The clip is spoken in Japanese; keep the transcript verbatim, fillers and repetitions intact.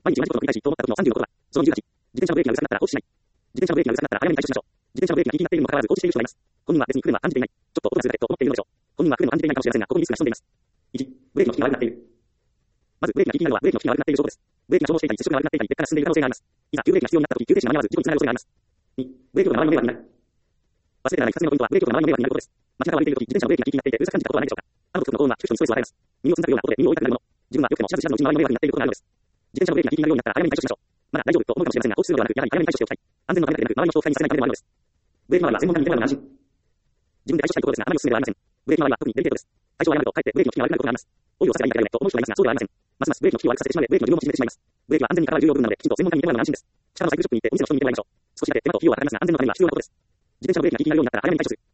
毎日同じことを繰り返し、と思った時のさんじゅうのことは、そのにじゅうはち、自転車のブレーキがうるさくなったら放置しない。自転車のブレーキがうるさくなったら早めに対処しましょう。自転車のブレーキが気になっているにもかかわらず放置している人がいます。本人は別に来るのは感じていない。ちょっと音がするだけと思っているのでしょう。本人は来るのを感じていないかもしれませんが、ここにミスが潜んでいます。いち、ブレーキの利きが悪くなっている。まず、ブレーキが気になるのはブレーキの利きが悪くなっている証拠です。ブレーキが消耗していたり、接触が悪くなっていたり、劣化が進んでいる可能性があります。いざ、急ブレーキが必要になった時、急停止が間に合わず、事故につながる恐れがあります。に、ブレーキが周りの迷惑になる。忘れてはならないふたつめのポイントは、ブレーキが周りの迷惑になることです。街中を歩いている時、自転車のブレーキが気になっていて、うるさく感じたことはないでしょうか。あの時の高音は、聞く人にストレスを与えます。耳をつんだくようなことで耳を痛くなるもの。自分はよくても知らず知らずのうちに周りの迷惑になっていることがあるのです。自転車のブレーキが気になるようになったら早めに対処しましょう。まだ大丈夫と思うかもしれませんが、放置するのではなく、やはり早めに対処しておきたい。安全のためだけでなく、周りの人を不快にさせないためでもあるのです。ブレーキ周りは専門家に見てもらうのが安心。自分で対処したいところですが、あまりお勧めではありません。ブレーキ周りは特にデリケートです。対処を誤ると、かえってブレーキの利きが悪くなることがあります。オイルをさせればいいだけでと思う人がいますが、そうではありません。ますますブレーキの利きを悪くさせてしまい、ブレーキの自分も縮めてしまいます。ブレーキは安全に関わる重要部分なので、きちんと専門家に見てもらうのが安心です。近くのサイクルショップに行って、お店の人に見てもらいましょう。少しだけ手間と費用はかかりますが、安全のためには必要なことです。自転車のブレーキが気になるようになったら早めに対処する。